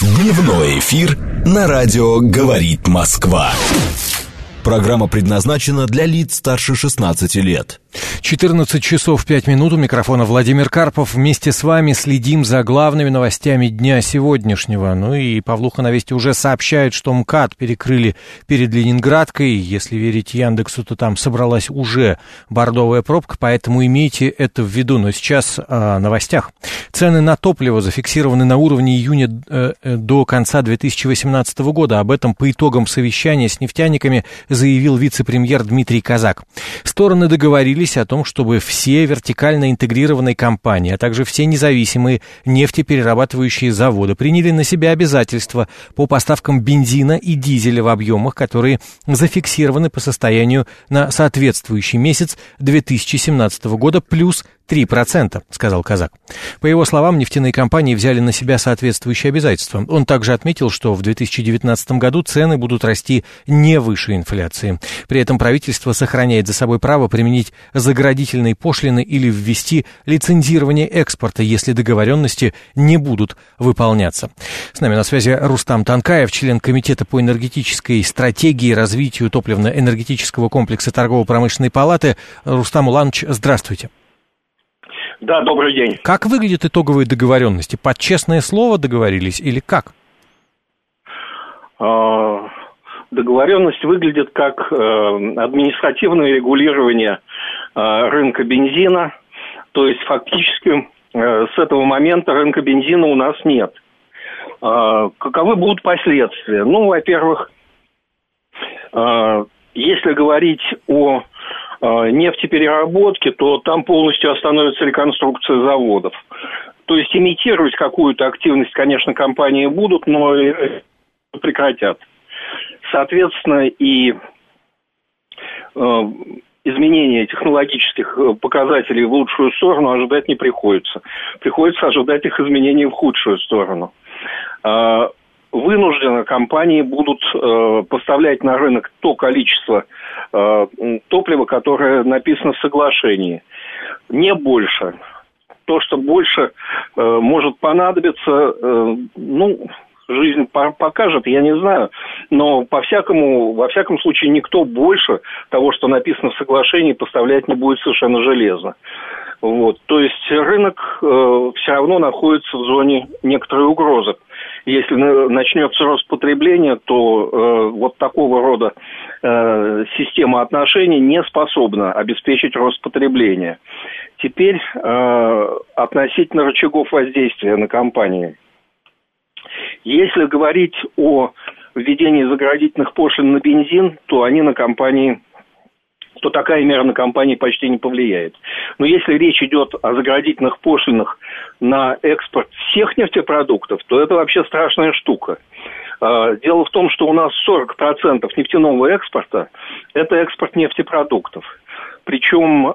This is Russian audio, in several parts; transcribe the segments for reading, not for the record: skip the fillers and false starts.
Дневной эфир на радио «Говорит Москва». Программа предназначена для лиц старше 16 лет. 14 часов 5 минут. У микрофона Владимир Карпов. Вместе с вами следим за главными новостями дня сегодняшнего. Ну и Павлуха на Вести уже сообщает, что МКАД перекрыли перед Ленинградкой. Если верить Яндексу, то там собралась уже бордовая пробка, поэтому имейте это в виду. Но сейчас о новостях. Цены на топливо зафиксированы на уровне июня до конца 2018 года. Об этом по итогам совещания с нефтяниками заявил вице-премьер Дмитрий Казак. Стороны договорились о том, чтобы все вертикально интегрированные компании, а также все независимые нефтеперерабатывающие заводы приняли на себя обязательства по поставкам бензина и дизеля в объемах, которые зафиксированы по состоянию на соответствующий месяц 2017 года плюс 3%, сказал Казак. По его словам, нефтяные компании взяли на себя соответствующие обязательства. Он также отметил, что в 2019 году цены будут расти не выше инфляции. При этом правительство сохраняет за собой право применить заградительные пошлины или ввести лицензирование экспорта, если договоренности не будут выполняться. С нами на связи Рустам Танкаев, член Комитета по энергетической стратегии и развитию топливно-энергетического комплекса Торгово-промышленной палаты. Рустам Уланович, здравствуйте. Да, добрый день. Как выглядят итоговые договоренности? Под честное слово договорились или как? Договоренность выглядит как административное регулирование рынка бензина. То есть фактически с этого момента рынка бензина у нас нет. Каковы будут последствия? Ну, во-первых, если говорить о нефтепереработки, то там полностью остановится реконструкция заводов. То есть имитировать какую-то активность, конечно, компании будут, но прекратят. Соответственно, и изменения технологических показателей в лучшую сторону ожидать не приходится. Приходится ожидать их изменений в худшую сторону. Вынужденно компании будут поставлять на рынок то количество топлива, которое написано в соглашении. Не больше. То, что больше может понадобиться, жизнь покажет, я не знаю. Но во всяком случае, никто больше того, что написано в соглашении, поставлять не будет совершенно железно. Вот. То есть рынок все равно находится в зоне некоторой угрозы. Если начнется рост потребления, то вот такого рода система отношений не способна обеспечить рост потребления. Теперь относительно рычагов воздействия на компании. Если говорить о введении заградительных пошлин на бензин, то они на компании... то такая мера на компании почти не повлияет. Но если речь идет о заградительных пошлинах на экспорт всех нефтепродуктов, то это вообще страшная штука. Дело в том, что у нас 40% нефтяного экспорта – это экспорт нефтепродуктов. Причем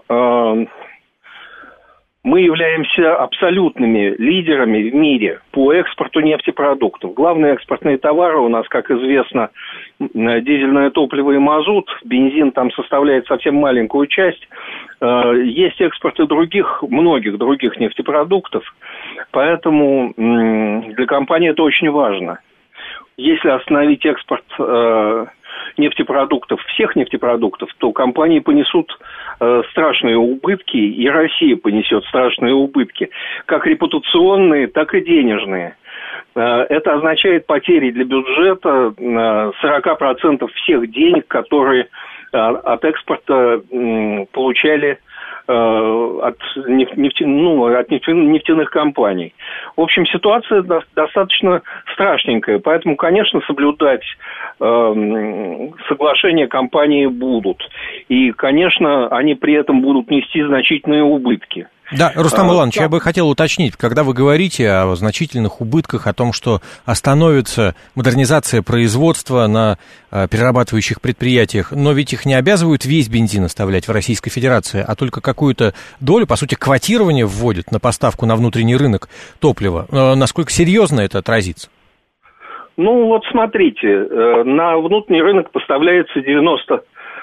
мы являемся абсолютными лидерами в мире по экспорту нефтепродуктов. Главные экспортные товары у нас, как известно, дизельное топливо и мазут. Бензин там составляет совсем маленькую часть. Есть экспорты многих других нефтепродуктов. Поэтому для компании это очень важно. Если остановить экспорт нефтепродуктов, всех нефтепродуктов, то компании понесут страшные убытки, и Россия понесет страшные убытки, как репутационные, так и денежные. Это означает потери для бюджета 40% всех денег, которые от экспорта получали от нефтяных компаний. В общем, ситуация достаточно страшненькая, поэтому, конечно, соблюдать соглашения компании будут. И, конечно, они при этом будут нести значительные убытки. Да, Рустам Уланович, я бы хотел уточнить, когда вы говорите о значительных убытках, о том, что остановится модернизация производства на перерабатывающих предприятиях, но ведь их не обязывают весь бензин оставлять в Российской Федерации, а только какую-то долю, по сути, квотирование вводят на поставку на внутренний рынок топлива. Насколько серьезно это отразится? Ну, вот смотрите, на внутренний рынок поставляется 90%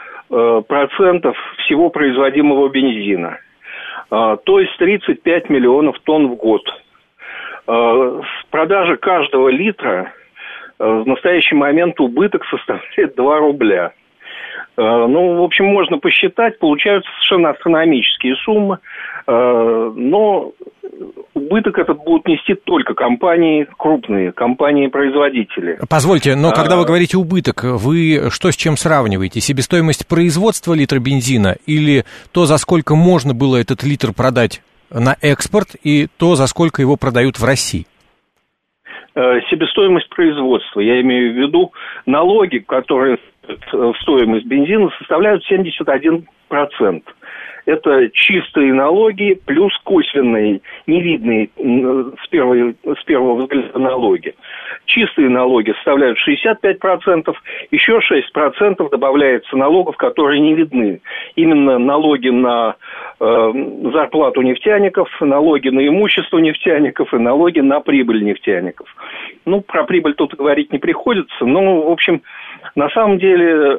всего производимого бензина. То есть 35 миллионов тонн в год. С продажи каждого литра в настоящий момент убыток составляет 2 рубля. В общем, можно посчитать, получаются совершенно астрономические суммы, но убыток этот будут нести только компании крупные, компании-производители. Позвольте, но когда вы говорите убыток, вы что с чем сравниваете? Себестоимость производства литра бензина или то, за сколько можно было этот литр продать на экспорт, и то, за сколько его продают в России? Себестоимость производства, я имею в виду налоги, которые в стоимость бензина составляют 71%. Это чистые налоги плюс косвенные, невидные с первого взгляда налоги. Чистые налоги составляют 65%, еще 6% добавляется налогов, которые не видны. Именно налоги на зарплату нефтяников, налоги на имущество нефтяников и налоги на прибыль нефтяников. Про прибыль тут говорить не приходится, но, в общем, на самом деле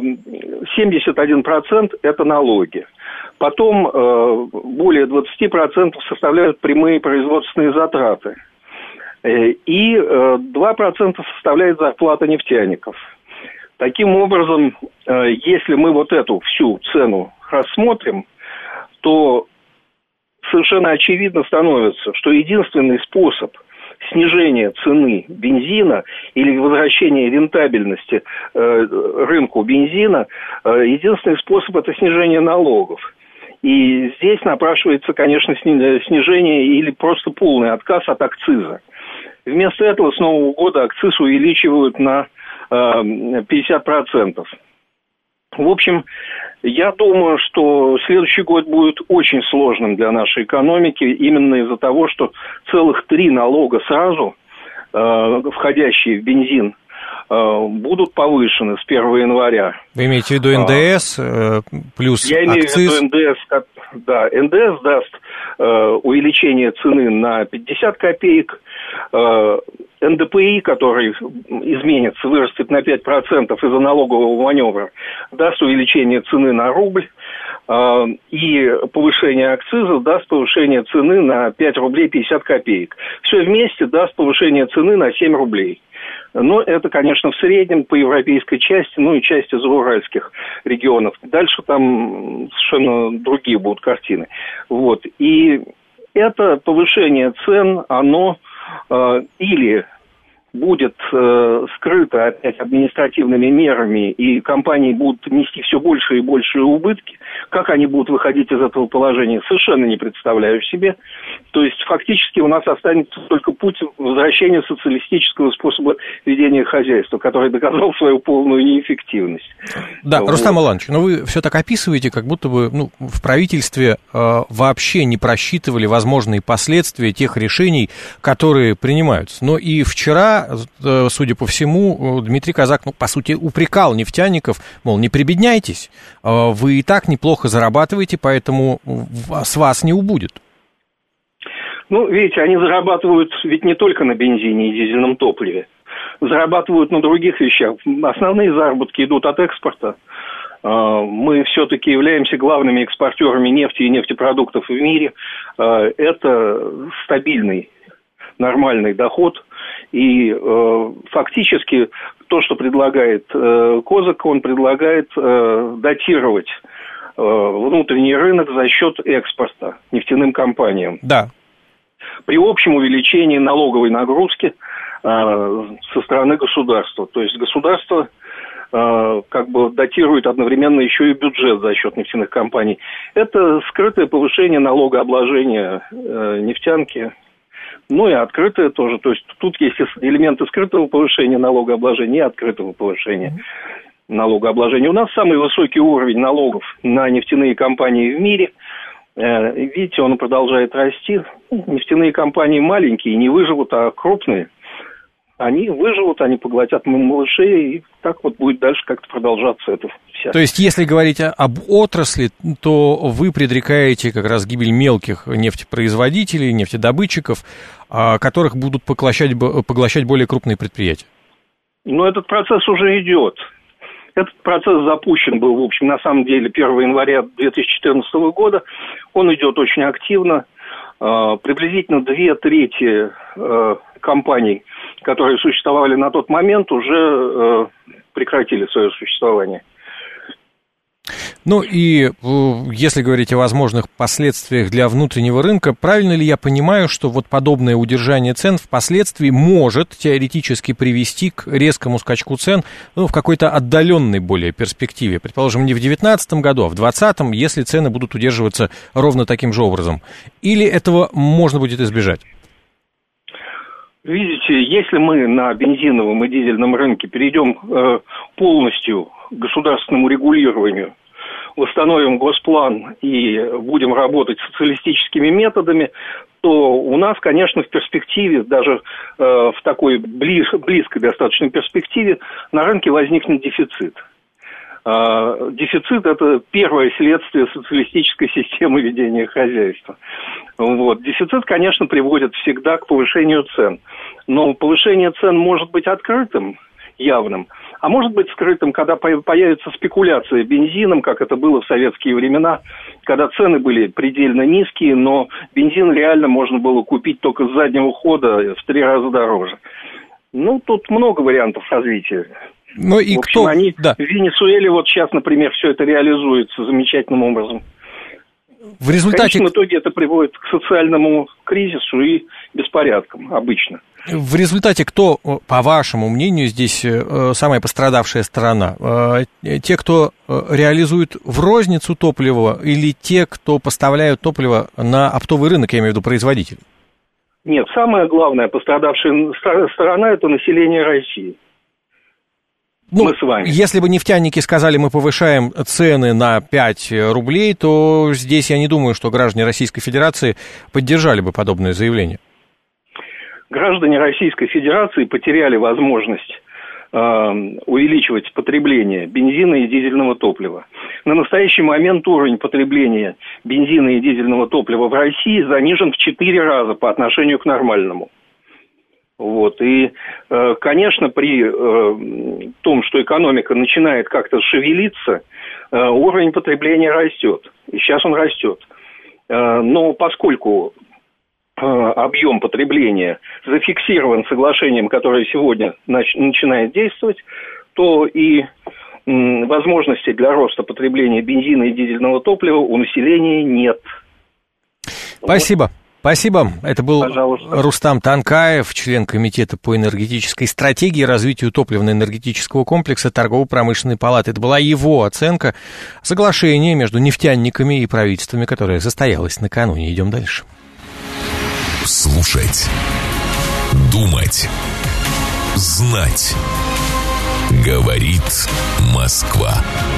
71% это налоги. Потом более 20% составляют прямые производственные затраты. И 2% составляет зарплата нефтяников. Таким образом, если мы вот эту всю цену рассмотрим, то совершенно очевидно становится, что единственный способ снижения цены бензина или возвращения рентабельности рынку бензина, единственный способ – это снижение налогов. И здесь напрашивается, конечно, снижение или просто полный отказ от акциза. Вместо этого с Нового года акциз увеличивают на 50%. В общем, я думаю, что следующий год будет очень сложным для нашей экономики именно из-за того, что целых 3 налога сразу, входящие в бензин, будут повышены с 1 января. Вы имеете в виду НДС плюс акциз? Я имею в виду НДС. Да, НДС даст увеличение цены на 50 копеек. НДПИ, который изменится, вырастет на 5% из-за налогового маневра, даст увеличение цены на рубль. И повышение акциза даст повышение цены на 5 рублей 50 копеек. Все вместе даст повышение цены на 7 рублей. Но это, конечно, в среднем по европейской части, и части зауральских регионов. Дальше там совершенно другие будут картины. Вот. И это повышение цен, оно или будет скрыто опять административными мерами, и компании будут нести все больше и большие убытки. Как они будут выходить из этого положения, совершенно не представляю себе. То есть, фактически у нас останется только путь возвращения социалистического способа ведения хозяйства, который доказал свою полную неэффективность. Да, Рустам Аланович, но вы все так описываете, как будто бы в правительстве вообще не просчитывали возможные последствия тех решений, которые принимаются. Но и вчера, судя по всему, Дмитрий Казак, по сути, упрекал нефтяников, мол, не прибедняйтесь, вы и так неплохо зарабатываете, поэтому с вас не убудет. Видите, они зарабатывают ведь не только на бензине и дизельном топливе. Зарабатывают на других вещах. Основные заработки идут от экспорта. Мы все-таки являемся главными экспортерами нефти и нефтепродуктов в мире. Это стабильный, нормальный доход. И фактически то, что предлагает Козак, он предлагает датировать внутренний рынок за счет экспорта нефтяным компаниям. Да. При общем увеличении налоговой нагрузки со стороны государства. То есть государство датирует одновременно еще и бюджет за счет нефтяных компаний. Это скрытое повышение налогообложения нефтянки. И открытое тоже. То есть тут есть элементы скрытого повышения налогообложения и открытого повышения налогообложения. У нас самый высокий уровень налогов на нефтяные компании в мире. Видите, он продолжает расти. Нефтяные компании маленькие не выживут, а крупные. Они выживут, они поглотят малышей, и так будет дальше как-то продолжаться это вся. То есть, если говорить об отрасли, то вы предрекаете как раз гибель мелких нефтепроизводителей, нефтедобытчиков, которых будут поглощать более крупные предприятия? Этот процесс уже идет. Этот процесс запущен был, в общем, на самом деле 1 января 2014 года. Он идет очень активно. Приблизительно 2/3 компаний, которые существовали на тот момент, уже прекратили свое существование. Ну и если говорить о возможных последствиях для внутреннего рынка, правильно ли я понимаю, что вот подобное удержание цен впоследствии может теоретически привести к резкому скачку цен, ну, в какой-то отдаленной более перспективе? Предположим, не в 2019 году, а в 2020, если цены будут удерживаться ровно таким же образом. Или этого можно будет избежать? Видите, если мы на бензиновом и дизельном рынке перейдем полностью к государственному регулированию, восстановим госплан и будем работать социалистическими методами, то у нас, конечно, в перспективе, даже в такой близкой достаточно перспективе, на рынке возникнет дефицит. Дефицит – это первое следствие социалистической системы ведения хозяйства. Вот. Дефицит, конечно, приводит всегда к повышению цен. Но повышение цен может быть открытым, явным, а может быть скрытым, когда появится спекуляция бензином, как это было в советские времена, когда цены были предельно низкие, но бензин реально можно было купить только с заднего хода в 3 раза дороже. Ну, тут много вариантов развития. Ну и в общем, они да. В Венесуэле вот сейчас, например, все это реализуется замечательным образом. В результате... В конечном итоге это приводит к социальному кризису и беспорядкам обычно. В результате кто, по вашему мнению, здесь самая пострадавшая сторона? Те, кто реализует в розницу топливо, или те, кто поставляют топливо на оптовый рынок, я имею в виду производитель? Нет, самая главная пострадавшая сторона – это население России. Ну, мы с вами. Если бы нефтяники сказали, мы повышаем цены на 5 рублей, то здесь я не думаю, что граждане Российской Федерации поддержали бы подобное заявление. Граждане Российской Федерации потеряли возможность увеличивать потребление бензина и дизельного топлива. На настоящий момент уровень потребления бензина и дизельного топлива в России занижен в 4 раза по отношению к нормальному. Вот. И, конечно, при том, что экономика начинает как-то шевелиться, уровень потребления растет. И сейчас он растет. Но поскольку объем потребления зафиксирован соглашением, которое сегодня начинает действовать, то и возможностей для роста потребления бензина и дизельного топлива у населения нет. Спасибо. Спасибо. Это был Пожалуйста. Рустам Танкаев, член Комитета по энергетической стратегии и развитию топливно-энергетического комплекса Торгово-промышленной палаты. Это была его оценка соглашения между нефтяниками и правительствами, которое состоялось накануне. Идем дальше. Слушать, думать, знать. Говорит Москва.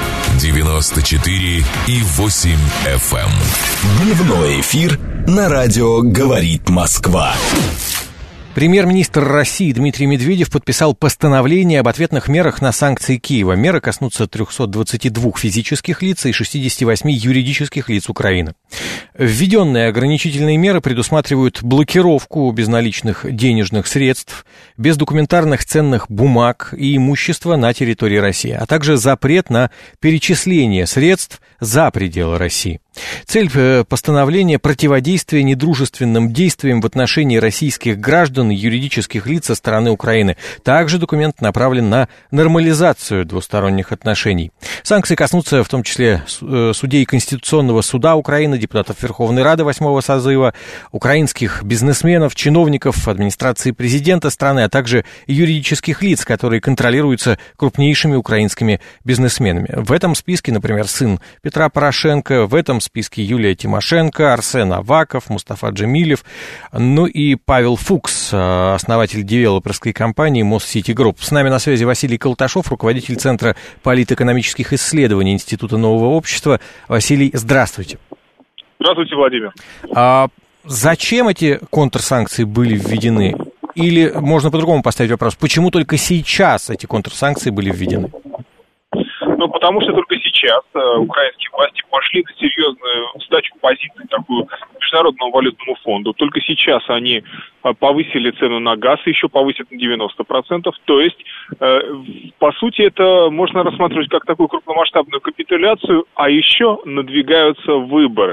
94,8 FM. Дневной эфир на радио «Говорит Москва». Премьер-министр России Дмитрий Медведев подписал постановление об ответных мерах на санкции Киева. Меры коснутся 322 физических лиц и 68 юридических лиц Украины. Введенные ограничительные меры предусматривают блокировку безналичных денежных средств, бездокументарных ценных бумаг и имущества на территории России, а также запрет на перечисление средств за пределы России. Цель постановления – противодействие недружественным действиям в отношении российских граждан и юридических лиц со стороны Украины. Также документ направлен на нормализацию двусторонних отношений. Санкции коснутся в том числе судей Конституционного суда Украины, депутатов Верховной Рады 8-го созыва, украинских бизнесменов, чиновников администрации президента страны, а также юридических лиц, которые контролируются крупнейшими украинскими бизнесменами. В этом списке, например, сын Петра Порошенко, в этом списке Юлия Тимошенко, Арсен Аваков, Мустафа Джемилев, ну и Павел Фукс, основатель девелоперской компании Моссити Групп. С нами на связи Василий Колташов, руководитель Центра политэкономических исследований Института нового общества. Василий, здравствуйте. Здравствуйте, Владимир. Зачем эти контрсанкции были введены? Или можно по-другому поставить вопрос, почему только сейчас эти контрсанкции были введены? Ну, потому что только сейчас украинские власти пошли на серьезную сдачу позиций такую Международному валютному фонду. Только сейчас они повысили цену на газ, еще повысят на 90%. То есть, по сути, это можно рассматривать как такую крупномасштабную капитуляцию, а еще надвигаются выборы.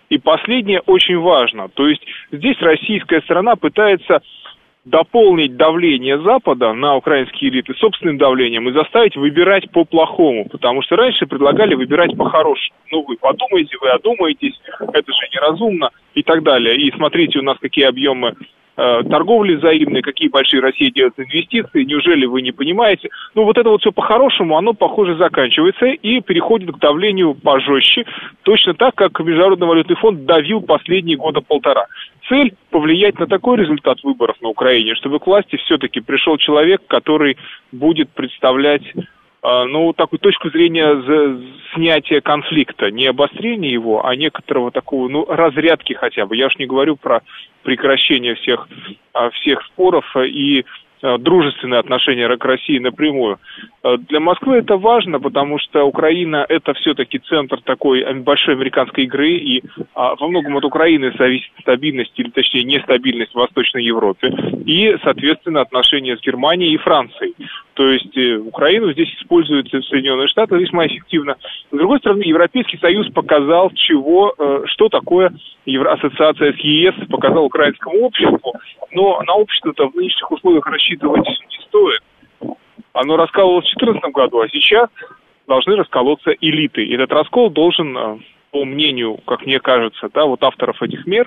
И последнее очень важно. То есть здесь российская сторона пытается дополнить давление Запада на украинские элиты собственным давлением и заставить выбирать по-плохому. Потому что раньше предлагали выбирать по-хорошему. Ну, вы подумаете, вы одумаетесь, это же неразумно и так далее. И смотрите, у нас какие объемы торговли взаимной, какие большие Россия делает инвестиции, неужели вы не понимаете? Ну, вот это вот все по-хорошему, оно, похоже, заканчивается и переходит к давлению пожестче, точно так, как Международный валютный фонд давил последние года полтора. Цель – повлиять на такой результат выборов на Украине, чтобы к власти все-таки пришел человек, который будет представлять такую точку зрения снятия конфликта, не обострения его, а некоторого такого, разрядки хотя бы. Я уж не говорю про прекращение всех споров и дружественные отношения к России напрямую. Для Москвы это важно, потому что Украина – это все-таки центр такой большой американской игры, и во многом от Украины зависит стабильность, или точнее нестабильность в Восточной Европе, и, соответственно, отношения с Германией и Францией. То есть Украину здесь используют Соединенные Штаты весьма эффективно. С другой стороны, Европейский Союз показал, что такое ассоциация с ЕС, показал украинскому обществу, но на общество-то в нынешних условиях рассчитывать не стоит. Оно раскалывалось в 2014 году, а сейчас должны расколоться элиты. И этот раскол должен, по мнению, как мне кажется, авторов этих мер,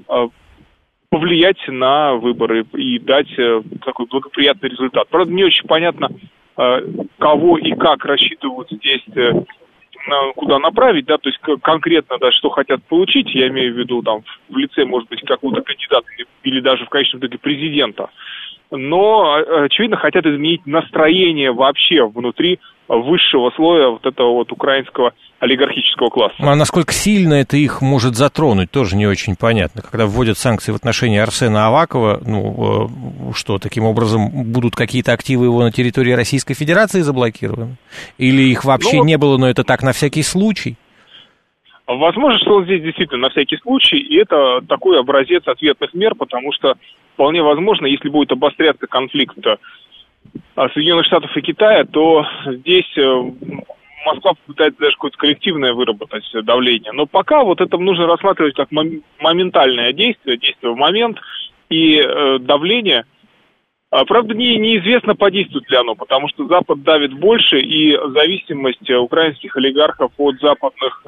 повлиять на выборы и дать такой благоприятный результат. Правда, не очень понятно, кого и как рассчитывают здесь, куда направить, то есть конкретно, что хотят получить, я имею в виду в лице, может быть, какого-то кандидата или даже в конечном итоге президента. Но, очевидно, хотят изменить настроение вообще внутри высшего слоя этого украинского олигархического класса. А насколько сильно это их может затронуть, тоже не очень понятно. Когда вводят санкции в отношении Арсена Авакова, что, таким образом будут какие-то активы его на территории Российской Федерации заблокированы? Или их вообще не было, но это так на всякий случай? Возможно, что он здесь действительно на всякий случай, и это такой образец ответных мер, потому что вполне возможно, если будет обостряться конфликт Соединенных Штатов и Китая, то здесь Москва пытается даже какое-то коллективное выработать давление. Но пока это нужно рассматривать как моментальное действие в момент, и давление, правда, неизвестно, подействует ли оно, потому что Запад давит больше, и зависимость украинских олигархов от западных,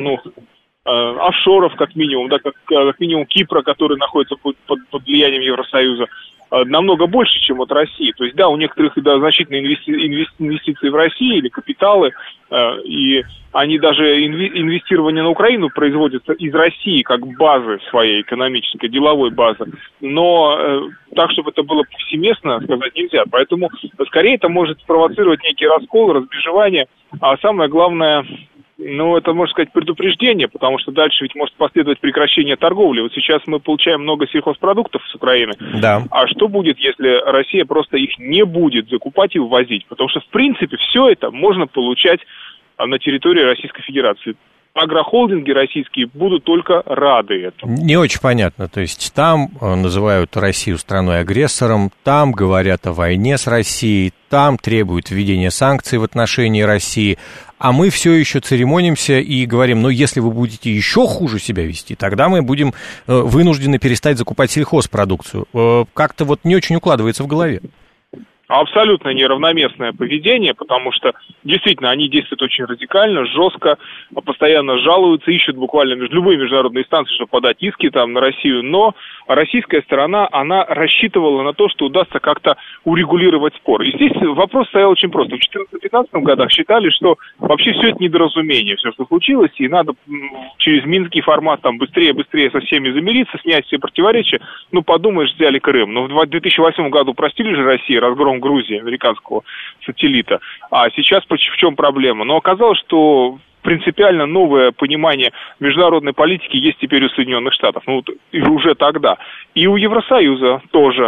офшоров, как минимум, как минимум Кипра, который находится под влиянием Евросоюза, намного больше, чем от России. То есть, у некоторых значительные инвестиции в России или капиталы, и они даже инвестирование на Украину производятся из России как базы своей экономической, деловой базы. Но так, чтобы это было повсеместно, сказать нельзя. Поэтому, скорее, это может спровоцировать некий раскол, разбежевание, а самое главное... это, можно сказать, предупреждение, потому что дальше ведь может последовать прекращение торговли. Вот сейчас мы получаем много сельхозпродуктов с Украины. Да. А что будет, если Россия просто их не будет закупать и ввозить? Потому что, в принципе, все это можно получать на территории Российской Федерации. Агрохолдинги российские будут только рады этому. Не очень понятно. То есть там называют Россию страной-агрессором, там говорят о войне с Россией, там требуют введения санкций в отношении России, а мы все еще церемонимся и говорим, если вы будете еще хуже себя вести, тогда мы будем вынуждены перестать закупать сельхозпродукцию. Как-то не очень укладывается в голове. Абсолютно неравномерное поведение, потому что действительно они действуют очень радикально, жестко, постоянно жалуются, ищут буквально любые международные инстанции, чтобы подать иски на Россию, но российская сторона, она рассчитывала на то, что удастся как-то урегулировать спор. И здесь вопрос стоял очень просто. В 2014-2015 годах считали, что вообще все это недоразумение, все, что случилось, и надо через минский формат быстрее со всеми замириться, снять все противоречия. Подумаешь, взяли Крым. Но в 2008 году простили же России разгром Грузии, американского сателлита. А сейчас в чем проблема? Но оказалось, что принципиально новое понимание международной политики есть теперь у Соединенных Штатов. И уже тогда. И у Евросоюза тоже.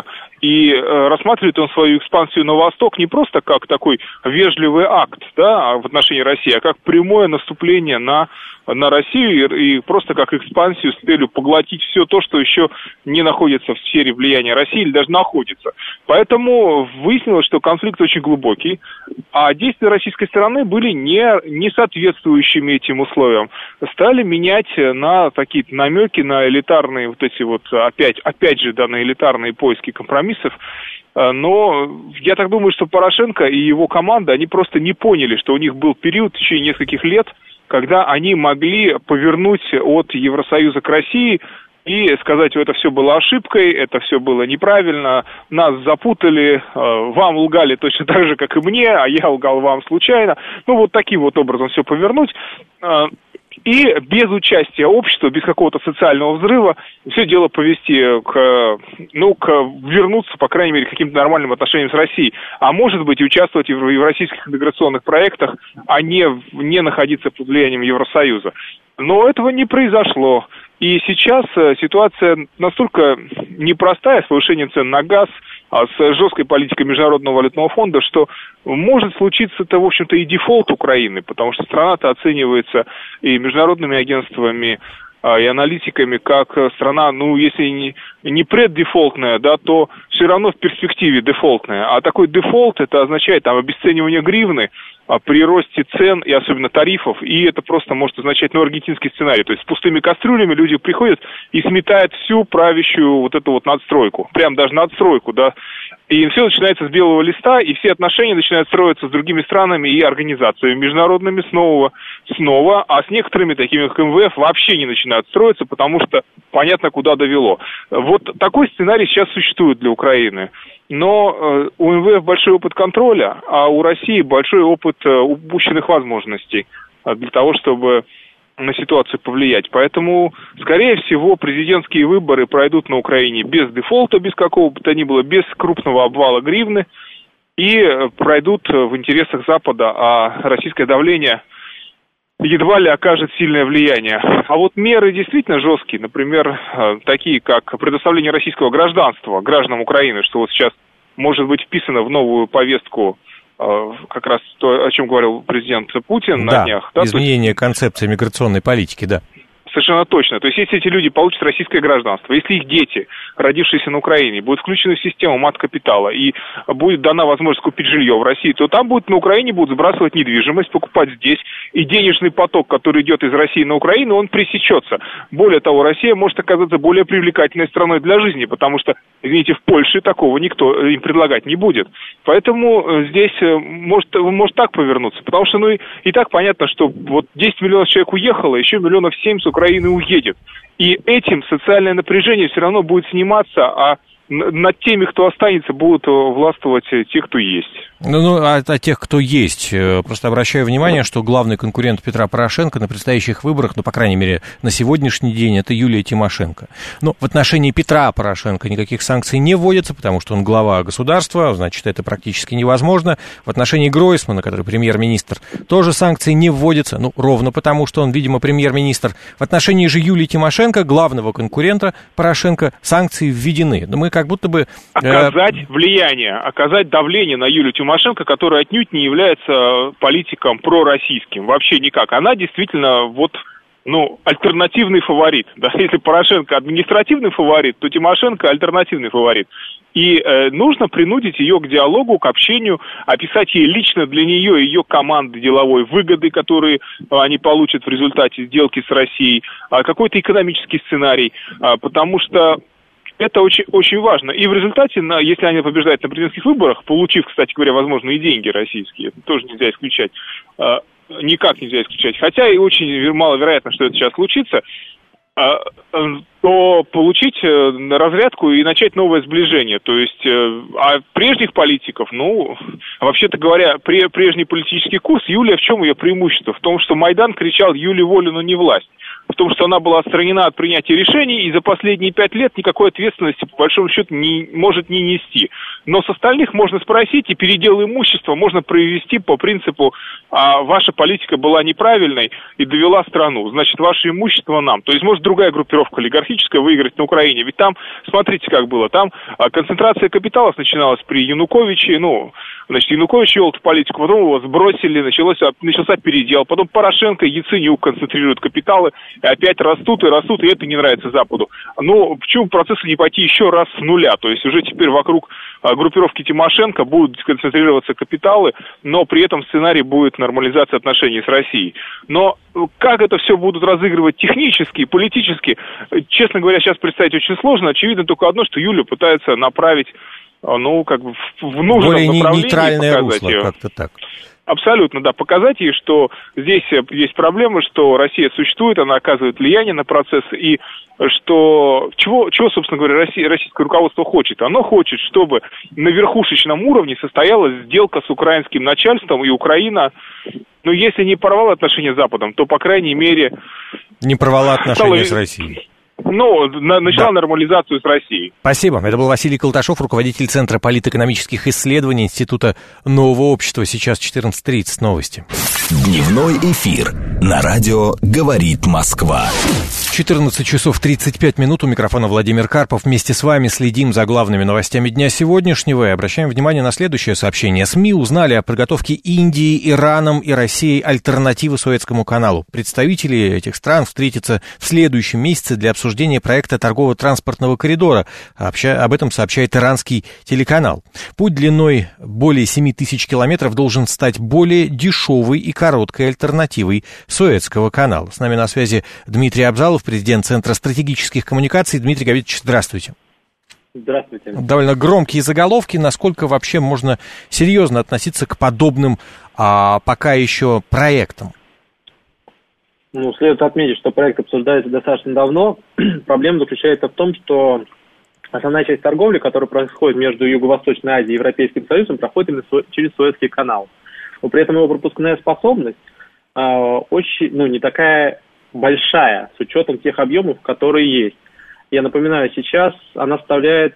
И рассматривает он свою экспансию на восток не просто как такой вежливый акт, да, в отношении России, а как прямое наступление на Россию и просто как экспансию с целью поглотить все то, что еще не находится в сфере влияния России или даже находится. Поэтому выяснилось, что конфликт очень глубокий, а действия российской стороны были не соответствующими этим условиям. Стали менять на такие намеки, на элитарные вот эти вот, опять же, да, на элитарные поиски компромиссов. Но я так думаю, что Порошенко и его команда, они просто не поняли, что у них был период в течение нескольких лет, когда они могли повернуть от Евросоюза к России и сказать, что это все было ошибкой, это все было неправильно, нас запутали, вам лгали точно так же, как и мне, а я лгал вам случайно. Ну, вот таким вот образом все повернуть. И без участия общества, без какого-то социального взрыва, все дело повести вернуться, по крайней мере, к каким-то нормальным отношениям с Россией. А может быть, и участвовать в российских интеграционных проектах, а не находиться под влиянием Евросоюза. Но этого не произошло. И сейчас ситуация настолько непростая с повышением цен на газ, с жесткой политикой Международного валютного фонда, что может случиться-то, в общем-то, и дефолт Украины, потому что страна-то оценивается и международными агентствами, и аналитиками как страна, если не преддефолтная, да, то все равно в перспективе дефолтная. А такой дефолт, это означает обесценивание гривны при росте цен и особенно тарифов, и это просто может означать аргентинский сценарий. То есть с пустыми кастрюлями люди приходят и сметают всю правящую вот эту вот надстройку, прям даже надстройку, да, и все начинается с белого листа, и все отношения начинают строиться с другими странами и организациями международными снова, а с некоторыми, такими как МВФ, вообще не начинают строиться, потому что понятно, куда довело. Вот такой сценарий сейчас существует для Украины. Но у МВФ большой опыт контроля, а у России большой опыт упущенных возможностей для того, чтобы на ситуацию повлиять. Поэтому, скорее всего, президентские выборы пройдут на Украине без дефолта, без какого бы то ни было, без крупного обвала гривны, и пройдут в интересах Запада, а российское давление едва ли окажет сильное влияние. А вот меры действительно жесткие, например, такие как предоставление российского гражданства гражданам Украины, что вот сейчас может быть вписано в новую повестку, как раз то, о чем говорил президент Путин на днях. Да, изменение концепции миграционной политики, да. Совершенно точно. То есть, если эти люди получат российское гражданство, если их дети, родившиеся на Украине, будут включены в систему мат-капитала и будет дана возможность купить жилье в России, то там будет на Украине будут сбрасывать недвижимость, покупать здесь, и денежный поток, который идет из России на Украину, он пресечется. Более того, Россия может оказаться более привлекательной страной для жизни, потому что, извините, в Польше такого никто им предлагать не будет. Поэтому здесь может так повернуться, потому что, и так понятно, что вот 10 миллионов человек уехало, еще 7 миллионов с Украины уедет. И этим социальное напряжение все равно будет сниматься, а над теми, кто останется, будут властвовать те, кто есть. А тех, кто есть, просто обращаю внимание, что главный конкурент Петра Порошенко на предстоящих выборах, по крайней мере, на сегодняшний день, это Юлия Тимошенко. Но в отношении Петра Порошенко никаких санкций не вводится, потому что он глава государства, значит, это практически невозможно. В отношении Гройсмана, который премьер-министр, тоже санкции не вводятся, ровно потому, что он, видимо, премьер-министр. В отношении же Юлии Тимошенко, главного конкурента Порошенко, санкции введены. Но мы как будто бы... Оказать влияние, оказать давление на Юлию Тимошенко, которая отнюдь не является политиком пророссийским, вообще никак. Она действительно альтернативный фаворит. Да? Если Порошенко административный фаворит, то Тимошенко альтернативный фаворит. И нужно принудить ее к диалогу, к общению, описать ей лично для нее, ее команды деловой выгоды, которые они получат в результате сделки с Россией, какой-то экономический сценарий, потому что это очень, очень важно. И в результате, если они побеждают на президентских выборах, получив, кстати говоря, возможно, и деньги российские, это тоже нельзя исключать, никак нельзя исключать, хотя и очень маловероятно, что это сейчас случится, то получить разрядку и начать новое сближение. То есть, а прежних политиков, вообще-то говоря, прежний политический курс, Юлия, в чем ее преимущество? В том, что Майдан кричал «Юлия волю, но не власть». в том, что она была отстранена от принятия решений и за последние 5 лет никакой ответственности, по большому счету, не может не нести. Но с остальных можно спросить, и передел имущества можно провести по принципу «ваша политика была неправильной и довела страну, значит, ваше имущество нам». То есть может другая группировка олигархическая выиграть на Украине. Ведь там, смотрите, как было, там концентрация капиталов начиналась при Януковиче, значит, Янукович вел эту политику, потом его сбросили, начался передел, потом Порошенко и Яценюк концентрируют капиталы, и опять растут, и это не нравится Западу. Но почему процессу не пойти еще раз с нуля? То есть уже теперь вокруг группировки Тимошенко будут концентрироваться капиталы, но при этом сценарий будет нормализация отношений с Россией. Но как это все будут разыгрывать технически, политически, честно говоря, сейчас представить очень сложно. Очевидно только одно, что Юля пытается направить, в нужном более направлении. нейтральное русло, как-то так. Абсолютно, да. Показать ей, что здесь есть проблемы, что Россия существует, она оказывает влияние на процесс, и что чего, собственно говоря, российское руководство хочет? Оно хочет, чтобы на верхушечном уровне состоялась сделка с украинским начальством, и Украина, если не порвала отношения с Западом, то, по крайней мере... Не порвала отношения с Россией. Начала нормализацию с Россией. Спасибо. Это был Василий Колташов, руководитель Центра политэкономических исследований Института нового общества. Сейчас 14:30 новости. Дневной эфир на радио «Говорит Москва». 14 часов 35 минут. У микрофона Владимир Карпов. Вместе с вами следим за главными новостями дня сегодняшнего и обращаем внимание на следующее сообщение. СМИ узнали о подготовке Индии, Ираном и Россией альтернативы Суэцкому каналу. Представители этих стран встретятся в следующем месяце для обсуждения проекта торгово-транспортного коридора. Об этом сообщает иранский телеканал. Путь длиной более 7 тысяч километров должен стать более дешевой и короткой альтернативой Суэцкого канала. С нами на связи Дмитрий Абзалов, президент Центра стратегических коммуникаций. Дмитрий Гаврилович, здравствуйте. Здравствуйте. Довольно громкие заголовки. Насколько вообще можно серьезно относиться к подобным пока еще проектам? Следует отметить, что проект обсуждается достаточно давно. Проблема заключается в том, что основная часть торговли, которая происходит между Юго-Восточной Азией и Европейским Союзом, проходит именно через Суэцкий канал. Но при этом его пропускная способность очень, не такая большая, с учетом тех объемов, которые есть. Я напоминаю, сейчас она составляет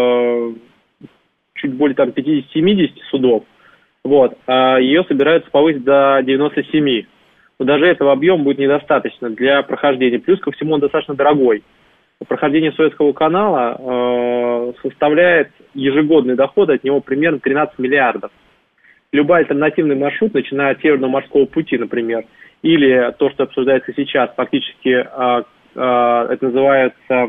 чуть более 50-70 судов. Ее собираются повысить до 97. Но даже этого объема будет недостаточно для прохождения. Плюс ко всему он достаточно дорогой. Прохождение Суэцкого канала составляет ежегодные доходы от него примерно 13 миллиардов. Любой альтернативный маршрут, начиная от Северного морского пути, например, или то, что обсуждается сейчас, фактически это называется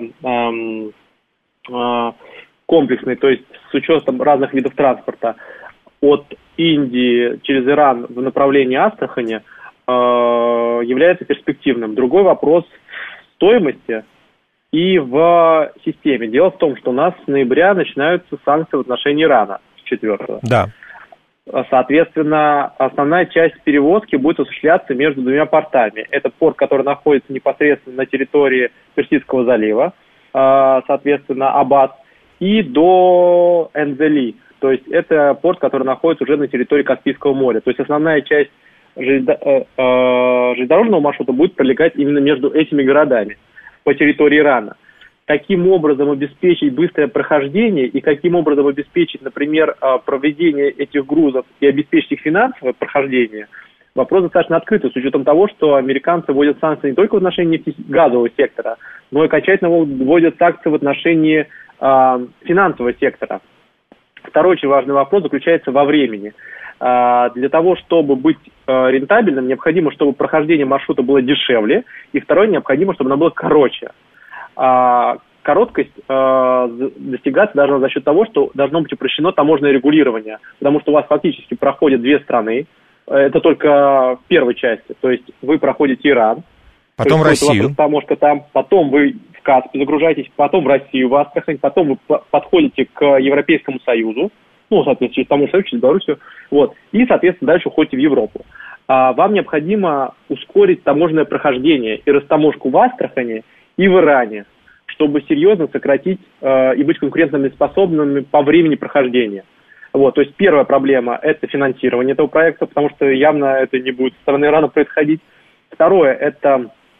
комплексный, то есть с учетом разных видов транспорта, от Индии через Иран в направлении Астрахани, является перспективным. Другой вопрос в стоимости и в системе. Дело в том, что у нас с ноября начинаются санкции в отношении Ирана с 4-го. Да. Соответственно, основная часть перевозки будет осуществляться между двумя портами. Это порт, который находится непосредственно на территории Персидского залива, соответственно, Аббас, и до Энзели. То есть это порт, который находится уже на территории Каспийского моря. То есть основная часть железнодорожного маршрута будет пролегать именно между этими городами по территории Ирана. Каким образом обеспечить быстрое прохождение и каким образом обеспечить, например, проведение этих грузов и обеспечить их финансовое прохождение, вопрос достаточно открытый, с учетом того, что американцы вводят санкции не только в отношении нефтегазового сектора, но и окончательно вводят санкции в отношении финансового сектора. Второй очень важный вопрос заключается во времени. Для того, чтобы быть рентабельным, необходимо, чтобы прохождение маршрута было дешевле, и второе, необходимо, чтобы оно было короче. Короткость достигаться должна за счет того, что должно быть упрощено таможенное регулирование, потому что у вас фактически проходят две страны, это только в первой части, то есть вы проходите Иран, потом Россию, таможка там, потом вы в Каспий загружаетесь, потом в Россию, в Астрахань, потом вы подходите к Европейскому Союзу, соответственно, через Таможенный союз, через Белоруссию, и, соответственно, дальше уходите в Европу. Вам необходимо ускорить таможенное прохождение и растаможку в Астрахани и в Иране, чтобы серьезно сократить и быть конкурентными способными по времени прохождения. То есть первая проблема – это финансирование этого проекта, потому что явно это не будет со стороны Ирана происходить. Второе – это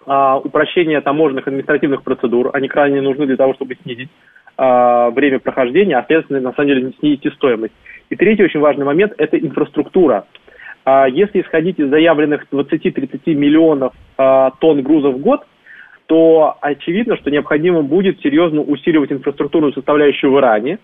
упрощение таможенных административных процедур. Они крайне нужны для того, чтобы снизить время прохождения, а следовательно, на самом деле, снизить и стоимость. И третий очень важный момент – это инфраструктура. Если исходить из заявленных 20-30 миллионов тонн грузов в год, то очевидно, что необходимо будет серьезно усиливать инфраструктурную составляющую в Иране,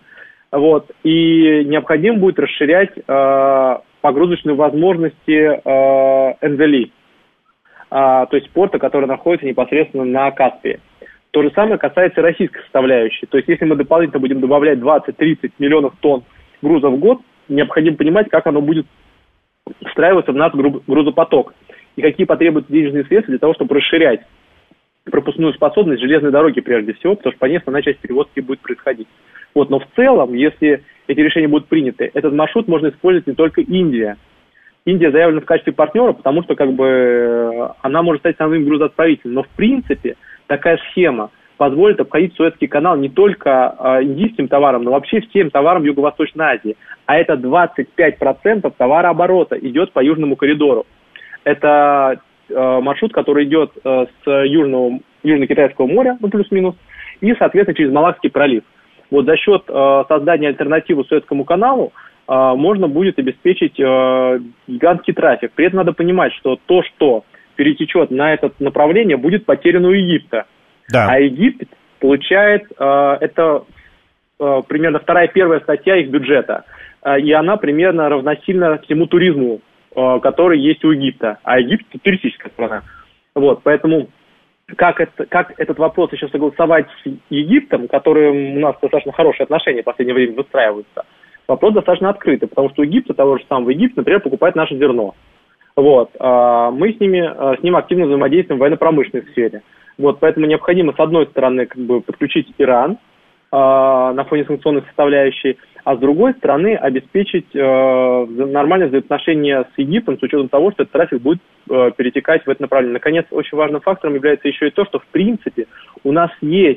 и необходимо будет расширять погрузочные возможности НЗЛ, то есть порта, который находится непосредственно на Каспии. То же самое касается российской составляющей. То есть если мы дополнительно будем добавлять 20-30 миллионов тонн грузов в год, необходимо понимать, как оно будет встраиваться в наш грузопоток и какие потребуются денежные средства для того, чтобы расширять пропускную способность железной дороги прежде всего, потому что по ней основная часть перевозки будет происходить. Но в целом, если эти решения будут приняты, этот маршрут можно использовать не только Индия. Индия заявлена в качестве партнера, потому что она может стать основным грузоотправителем. Но в принципе такая схема позволит обходить Суэцкий канал не только индийским товарам, но вообще всем товарам Юго-Восточной Азии. А это 25% товарооборота идет по Южному коридору. Это маршрут, который идет с Южно-Китайского моря, плюс-минус, и, соответственно, через Малакский пролив. За счет создания альтернативы Суэцкому каналу можно будет обеспечить гигантский трафик. При этом надо понимать, что то, что перетечет на это направление, будет потеряно у Египта. Да. А Египет получает, это примерно 2-1 статья их бюджета, и она примерно равносильна всему туризму, который есть у Египта. А Египет – туристическая страна. Поэтому как этот вопрос еще согласовать с Египтом, которым у нас достаточно хорошие отношения в последнее время выстраиваются, вопрос достаточно открытый, потому что у Египта, того же самого Египта, например, покупает наше зерно. Мы с ним активно взаимодействуем в военно-промышленной сфере. Поэтому необходимо, с одной стороны, подключить Иран на фоне санкционных составляющей, а с другой стороны, обеспечить нормальные взаимоотношения с Египтом, с учетом того, что этот трафик будет перетекать в это направление. Наконец, очень важным фактором является еще и то, что, в принципе, у нас есть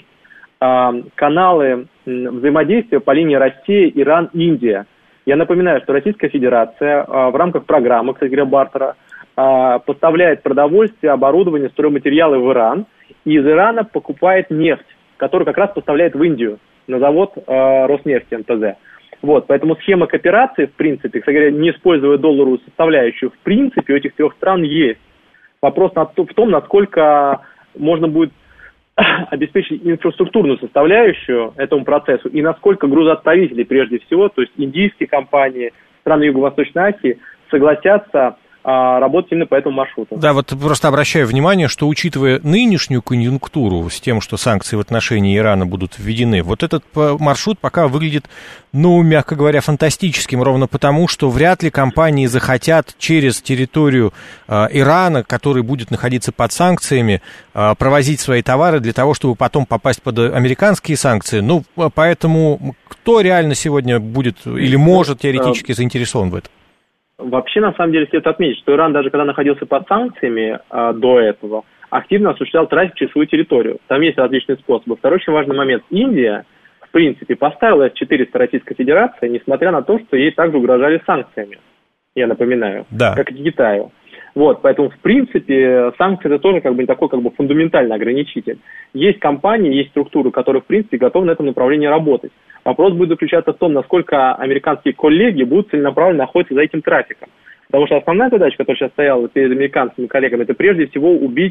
каналы взаимодействия по линии Россия, Иран, Индия. Я напоминаю, что Российская Федерация в рамках программы, кстати говоря, бартера, поставляет продовольствие, оборудование, стройматериалы в Иран, и из Ирана покупает нефть, которую как раз поставляет в Индию на завод Роснефти НТЗ. Поэтому схема кооперации, в принципе, кстати говоря, не используя долларовую составляющую, в принципе, у этих трех стран есть. Вопрос в том, насколько можно будет обеспечить инфраструктурную составляющую этому процессу и насколько грузоотправители, прежде всего, то есть индийские компании, страны Юго-Восточной Азии, согласятся работать именно по этому маршруту. Да, просто обращаю внимание, что, учитывая нынешнюю конъюнктуру с тем, что санкции в отношении Ирана будут введены, этот маршрут пока выглядит, мягко говоря, фантастическим, ровно потому, что вряд ли компании захотят через территорию Ирана, который будет находиться под санкциями, провозить свои товары для того, чтобы потом попасть под американские санкции. Поэтому кто реально сегодня будет или может теоретически заинтересован в этом? Вообще, на самом деле, следует отметить, что Иран, даже когда находился под санкциями до этого, активно осуществлял трафик через свою территорию. Там есть различные способы. Второй очень важный момент. Индия, в принципе, поставила С-400 Российской Федерации, несмотря на то, что ей также угрожали санкциями, я напоминаю, как и Китаю. Поэтому, в принципе, санкции это тоже не такой фундаментальный ограничитель. Есть компании, есть структуры, которые, в принципе, готовы на этом направлении работать. Вопрос будет заключаться в том, насколько американские коллеги будут целенаправленно охотиться за этим трафиком. Потому что основная задача, которая сейчас стояла перед американскими коллегами, это прежде всего убить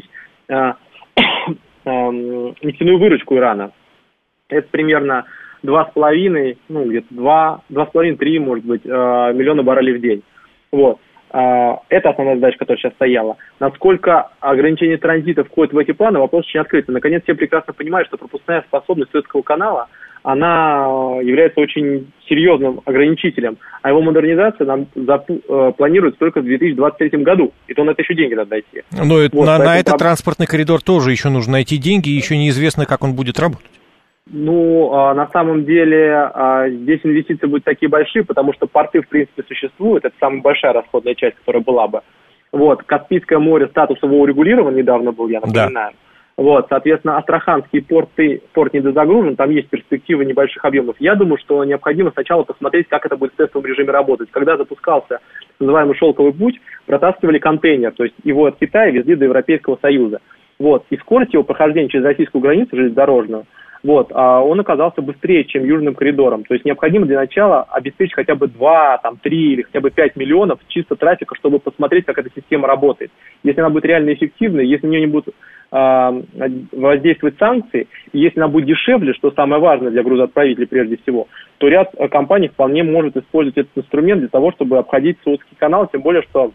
нефтяную выручку Ирана. Это примерно 2,5, где-то 2,5-3, может быть, миллиона баррелей в день. Это основная задача, которая сейчас стояла. Насколько ограничение транзита входит в эти планы, вопрос очень открытый. Наконец, все прекрасно понимают, что пропускная способность Суэцкого канала, она является очень серьезным ограничителем, а его модернизация нам планируется только в 2023 году, и то на это еще деньги надо найти. На этот транспортный коридор тоже еще нужно найти деньги, и еще неизвестно, как он будет работать. На самом деле, здесь инвестиции будут такие большие, потому что порты, в принципе, существуют. Это самая большая расходная часть, которая была бы. Каспийское море, статус его урегулирован недавно был, я напоминаю. Соответственно, Астраханский порт недозагружен, там есть перспективы небольших объемов. Я думаю, что необходимо сначала посмотреть, как это будет в тестовом режиме работать. Когда запускался называемый шелковый путь, протаскивали контейнер, то есть его от Китая везли до Европейского Союза. Вот. И скорость его прохождения через российскую границу железнодорожную, вот, он оказался быстрее, чем южным коридором. То есть необходимо для начала обеспечить хотя бы 2, 3 или хотя бы 5 миллионов чисто трафика, чтобы посмотреть, как эта система работает. Если она будет реально эффективной, если на нее не будут воздействовать санкции, и если она будет дешевле, что самое важное для грузоотправителей прежде всего, то ряд компаний вполне может использовать этот инструмент для того, чтобы обходить Суэцкий канал, тем более, что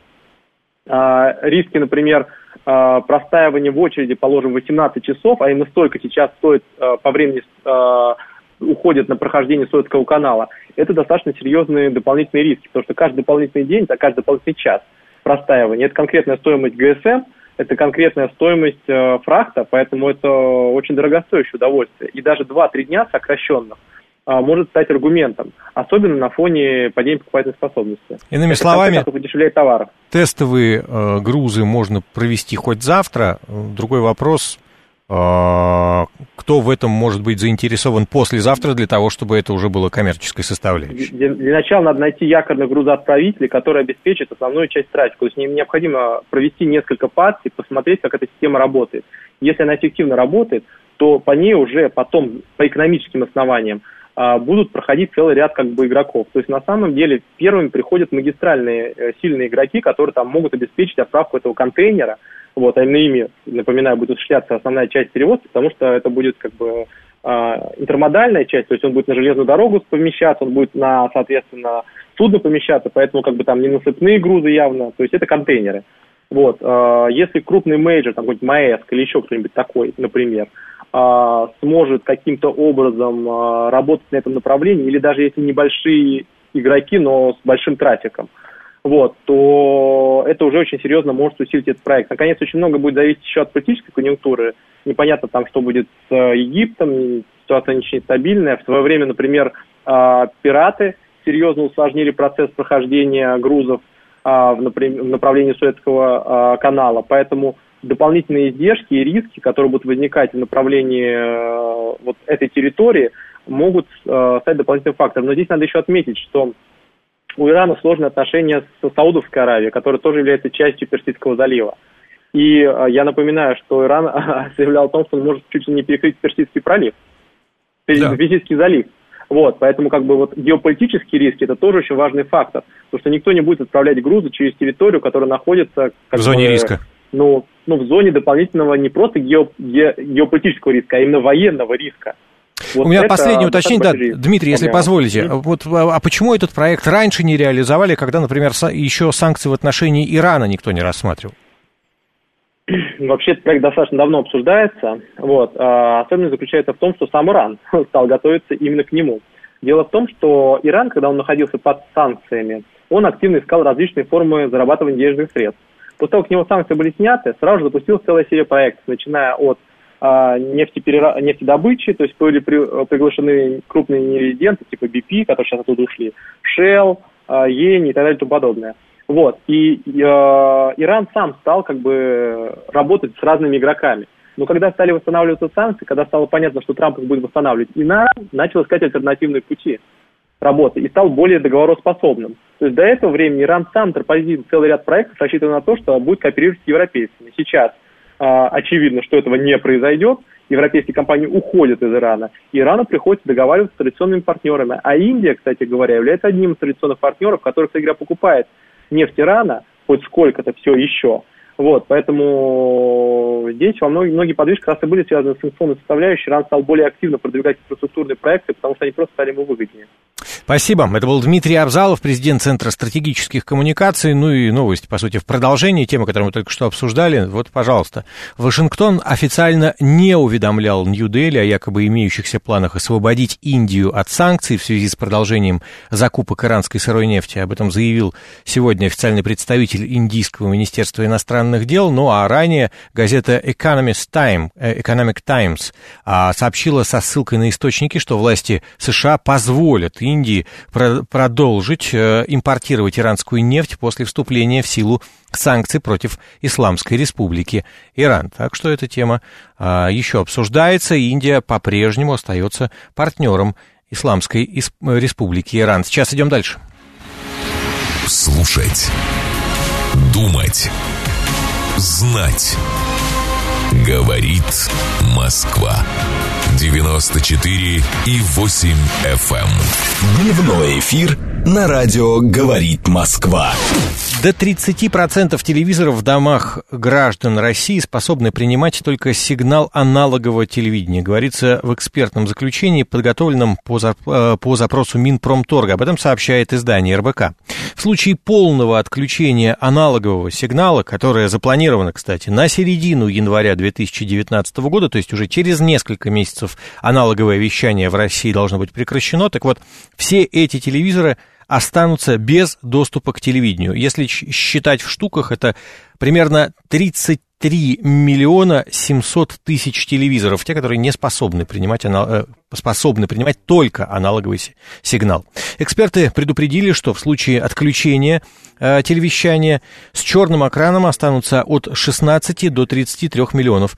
риски, например, простаивания в очереди, положим, 18 часов, а именно столько сейчас стоит по времени уходит на прохождение Суэцкого канала, это достаточно серьезные дополнительные риски, потому что каждый дополнительный день, каждый дополнительный час простаивания, это конкретная стоимость ГСМ, это конкретная стоимость фрахта, поэтому это очень дорогостоящее удовольствие. И даже 2-3 дня сокращенных может стать аргументом, особенно на фоне падения покупательной способности. Иными словами, подешевляет товар. Тестовые грузы можно провести хоть завтра. Другой вопрос, кто в этом может быть заинтересован послезавтра для того, чтобы это уже было коммерческой составляющей? Для начала надо найти якорных грузоотправителей, которые обеспечат основную часть трафика. То есть необходимо провести несколько партий, посмотреть, как эта система работает. Если она эффективно работает, то по ней уже потом, по экономическим основаниям, будут проходить целый ряд игроков. То есть на самом деле первыми приходят магистральные сильные игроки, которые там могут обеспечить отправку этого контейнера. Вот, а именно ими, напоминаю, будет осуществляться основная часть перевозки, потому что это будет интермодальная часть, то есть он будет на железную дорогу помещаться, он будет на, соответственно, судно помещаться, поэтому там не насыпные грузы явно, то есть это контейнеры. Вот, если крупный мейджор, какой-нибудь Маэск или еще кто-нибудь такой, например, сможет каким-то образом работать на этом направлении, или даже если небольшие игроки, но с большим трафиком, вот, то это уже очень серьезно может усилить этот проект. Наконец, очень много будет зависеть еще от политической конъюнктуры. Непонятно что будет с Египтом, ситуация очень нестабильная. В свое время, например, пираты серьезно усложнили процесс прохождения грузов в направлении Суэцкого канала, поэтому дополнительные издержки и риски, которые будут возникать в направлении вот этой территории, могут стать дополнительным фактором. Но здесь надо еще отметить, что у Ирана сложные отношения с Саудовской Аравией, которая тоже является частью Персидского залива. И я напоминаю, что Иран заявлял о том, что он может чуть ли не перекрыть Персидский пролив, Персидский залив. Вот, поэтому геополитические риски – это тоже очень важный фактор, потому что никто не будет отправлять грузы через территорию, которая находится в зоне риска. В зоне дополнительного не просто геополитического риска, а именно военного риска. Вот у меня последнее уточнение, Дмитрий, если позволите. А почему этот проект раньше не реализовали, когда, например, еще санкции в отношении Ирана никто не рассматривал? Вообще этот проект достаточно давно обсуждается. Вот. Особенность заключается в том, что сам Иран стал готовиться именно к нему. Дело в том, что Иран, когда он находился под санкциями, он активно искал различные формы зарабатывания денежных средств. После того, как с него санкции были сняты, сразу же запустилась целая серия проектов, начиная от нефтедобычи, то есть были приглашены крупные нерезиденты, типа BP, которые сейчас оттуда ушли, Shell, Eni и так далее и тому подобное. Вот. И Иран сам стал работать с разными игроками. Но когда стали восстанавливаться санкции, когда стало понятно, что Трамп их будет восстанавливать, Иран начал искать альтернативные пути работы и стал более договороспособным. То есть до этого времени Иран сам тормозил целый ряд проектов, рассчитывая на то, что будет кооперировать с европейцами. Сейчас очевидно, что этого не произойдет. Европейские компании уходят из Ирана. Ирану приходится договариваться с традиционными партнерами. А Индия, кстати говоря, является одним из традиционных партнеров, который, кстати говоря, покупает нефть Ирана, хоть сколько-то все еще. Вот, поэтому здесь многие подвижки как раз и были связаны с санкционной составляющей. Иран стал более активно продвигать инфраструктурные проекты, потому что они просто стали ему выгоднее. Спасибо. Это был Дмитрий Абзалов, президент Центра стратегических коммуникаций. Ну и новость, по сути, в продолжении темы, которую мы только что обсуждали. Вот, пожалуйста. Вашингтон официально не уведомлял Нью-Дели о якобы имеющихся планах освободить Индию от санкций в связи с продолжением закупок иранской сырой нефти. Об этом заявил сегодня официальный представитель Индийского министерства иностранных дел. Ну а ранее газета Economic Times сообщила со ссылкой на источники, что власти США позволят Индии продолжить импортировать иранскую нефть после вступления в силу санкций против Исламской Республики Иран. Так что эта тема еще обсуждается. Индия по-прежнему остается партнером Исламской Республики Иран. Сейчас идем дальше. Слушать, думать, знать. Говорит Москва. 94,8 FM. Дневной эфир на радио «Говорит Москва». До 30% телевизоров в домах граждан России способны принимать только сигнал аналогового телевидения, говорится в экспертном заключении, подготовленном по запросу Минпромторга. Об этом сообщает издание РБК. В случае полного отключения аналогового сигнала, которое запланировано, кстати, на середину января 2019 года, то есть уже через несколько месяцев аналоговое вещание в России должно быть прекращено, так вот, все эти телевизоры останутся без доступа к телевидению. Если считать в штуках, это примерно 33 миллиона 700 тысяч телевизоров, те, которые не способны принимать, способны принимать только аналоговый сигнал. Эксперты предупредили, что в случае отключения телевещания с черным экраном останутся от 16 до 33 миллионов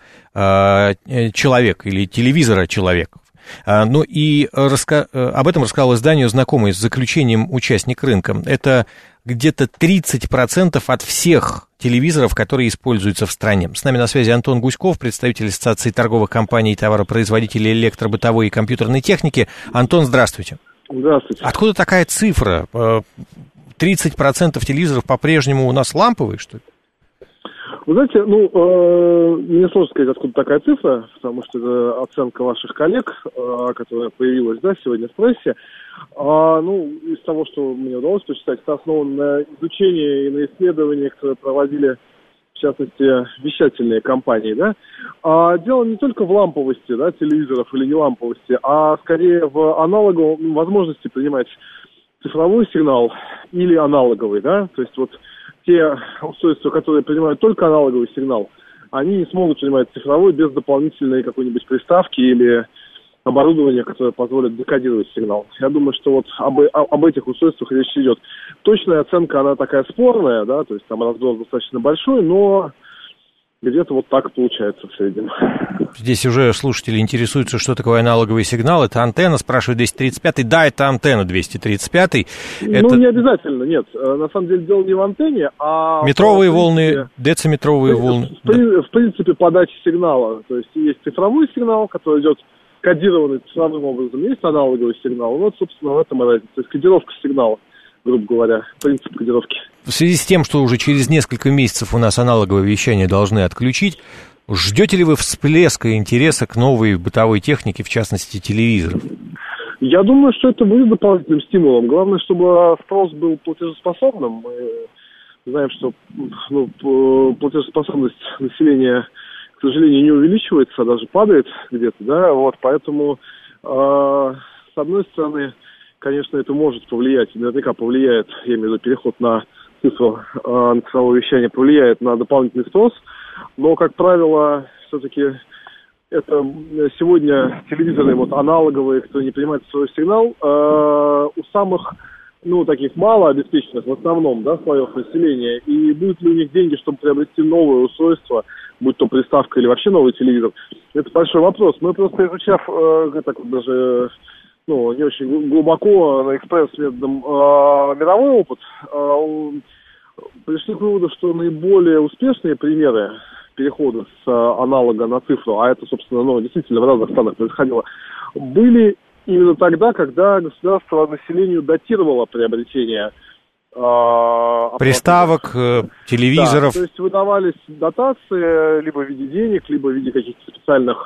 человек или телевизора человеков. Ну и об этом рассказал изданию знакомый с заключением участник рынка. Это где-то 30% от всех телевизоров, которые используются в стране. С нами на связи Антон Гуськов, представитель Ассоциации торговых компаний и товаропроизводителей электробытовой и компьютерной техники. Антон, здравствуйте. Здравствуйте. Откуда такая цифра? 30% телевизоров по-прежнему у нас ламповые, что ли? Вы знаете, мне сложно сказать, откуда такая цифра, потому что это оценка ваших коллег, которая появилась, сегодня в прессе. Из того, что мне удалось почитать, это основано на изучении и на исследованиях, которые проводили, в частности, вещательные компании, Дело не только в ламповости, телевизоров или не ламповости, а скорее в аналоговом возможности принимать цифровой сигнал или аналоговый, То есть те устройства, которые принимают только аналоговый сигнал, они не смогут принимать цифровой без дополнительной какой-нибудь приставки или оборудования, которое позволит декодировать сигнал. Я думаю, что об этих устройствах речь идет. Точная оценка, она такая спорная, то есть там разброс достаточно большой, но где-то так получается в среднем. Здесь уже слушатели интересуются, что такое аналоговый сигнал. Это антенна, спрашивают 235-й. Да, это антенна 235-й. Не обязательно, нет. На самом деле дело не в антенне, а... Метровые волны, дециметровые волны. В принципе, подача сигнала. То есть цифровой сигнал, который идет кодированный цифровым образом. Есть аналоговый сигнал. Собственно, в этом и разница. То есть кодировка сигнала, грубо говоря, принцип кодировки. В связи с тем, что уже через несколько месяцев у нас аналоговое вещание должны отключить, ждете ли вы всплеска интереса к новой бытовой технике, в частности, телевизоров? Я думаю, что это будет дополнительным стимулом. Главное, чтобы спрос был платежеспособным. Мы знаем, что платежеспособность населения, к сожалению, не увеличивается, а даже падает где-то, Поэтому, с одной стороны, конечно, это может повлиять, наверняка повлияет, я имею в виду переход на цифровое вещание повлияет на дополнительный спрос, но, как правило, все-таки это сегодня телевизоры аналоговые, кто не принимает свой сигнал, у самых, таких малообеспеченных, в основном, слоев населения, и будут ли у них деньги, чтобы приобрести новое устройство, будь то приставка или вообще новый телевизор, это большой вопрос. Мы просто, изучав даже... не очень глубоко, на экспресс-методом мировой опыт, пришли к выводу, что наиболее успешные примеры перехода с аналога на цифру, а это, собственно, действительно в разных странах происходило, были именно тогда, когда государство населению датировало приобретение приставок, телевизоров. Да, то есть выдавались дотации либо в виде денег, либо в виде каких-то специальных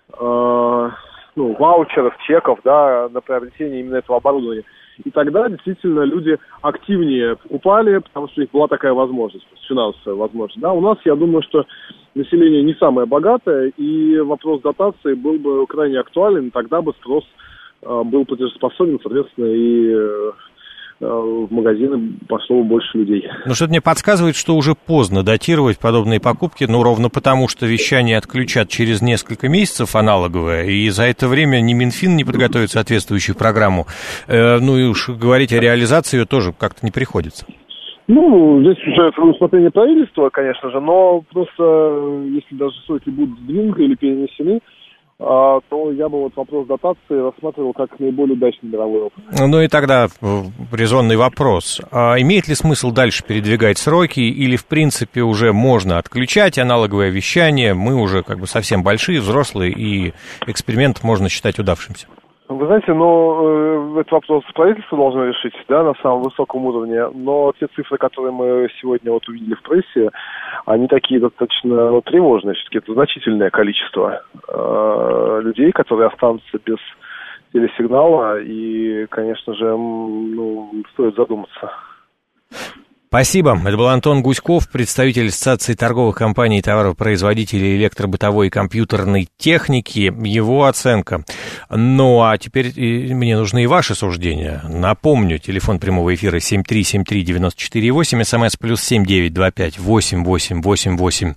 ваучеров, чеков, на приобретение именно этого оборудования. И тогда действительно люди активнее покупали, потому что у них была такая возможность, финансовая возможность. У нас, я думаю, что население не самое богатое, и вопрос дотации был бы крайне актуален, и тогда бы спрос был платежеспособен, соответственно, и в магазины пошло больше людей. Но что-то мне подсказывает, что уже поздно датировать подобные покупки, ровно потому, что вещание отключат через несколько месяцев аналоговое, и за это время ни Минфин не подготовит соответствующую программу. И уж говорить о реализации ее тоже как-то не приходится. Здесь уже усмотрение правительства, конечно же, но просто если даже сроки будут сдвинуты или перенесены, то я бы вот вопрос дотации рассматривал как наиболее удачный мировой опыт. Ну и тогда резонный вопрос. Имеет ли смысл дальше передвигать сроки или, в принципе, уже можно отключать аналоговое вещание? Мы уже как бы совсем большие, взрослые, и эксперимент можно считать удавшимся. Вы знаете, этот вопрос правительство должно решить, да, на самом высоком уровне, но те цифры, которые мы сегодня вот увидели в прессе, они такие достаточно тревожные, все-таки это значительное количество людей, которые останутся без телесигнала, и, конечно же, стоит задуматься. Спасибо. Это был Антон Гуськов, представитель Ассоциации торговых компаний и товаропроизводителей электробытовой и компьютерной техники. Его оценка. Ну, а теперь мне нужны и ваши суждения. Напомню, телефон прямого эфира 7373948, смс +7 925 8888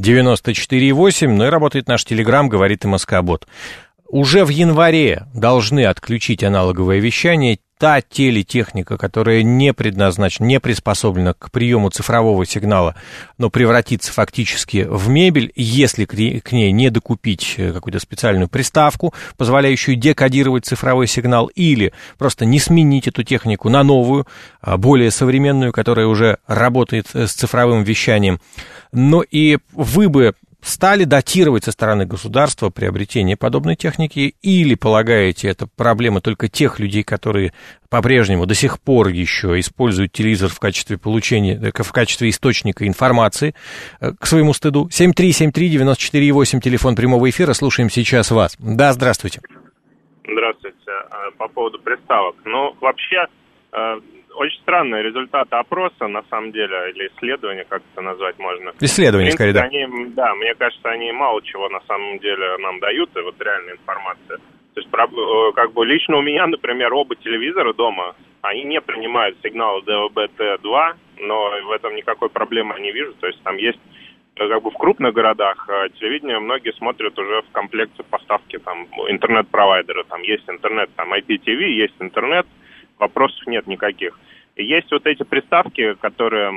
94,8. Ну и работает наш телеграм, говорит МСК-бот. Уже в январе должны отключить аналоговое вещание. Та телетехника, которая не предназначена, не приспособлена к приему цифрового сигнала, но превратится фактически в мебель, если к ней не докупить какую-то специальную приставку, позволяющую декодировать цифровой сигнал, или просто не сменить эту технику на новую, более современную, которая уже работает с цифровым вещанием. Но и вы бы стали датировать со стороны государства приобретение подобной техники, или полагаете, это проблема только тех людей, которые по-прежнему до сих пор еще используют телевизор в качестве в качестве источника информации, к своему стыду? 7373948, телефон прямого эфира, слушаем сейчас вас. Да, здравствуйте. Здравствуйте. По поводу приставок. Вообще, очень странные результаты опроса, на самом деле, или исследования, как это назвать можно. Исследования, скорее, да. Да, мне кажется, они мало чего на самом деле нам дают, и вот реальная информация. То есть, лично у меня, например, оба телевизора дома, они не принимают сигналы ДВB-Т2, но в этом никакой проблемы не вижу. То есть там есть, в крупных городах телевидение многие смотрят уже в комплекте поставки там интернет-провайдера. Там есть интернет, там IPTV, есть интернет, вопросов нет никаких. И есть вот эти приставки, которые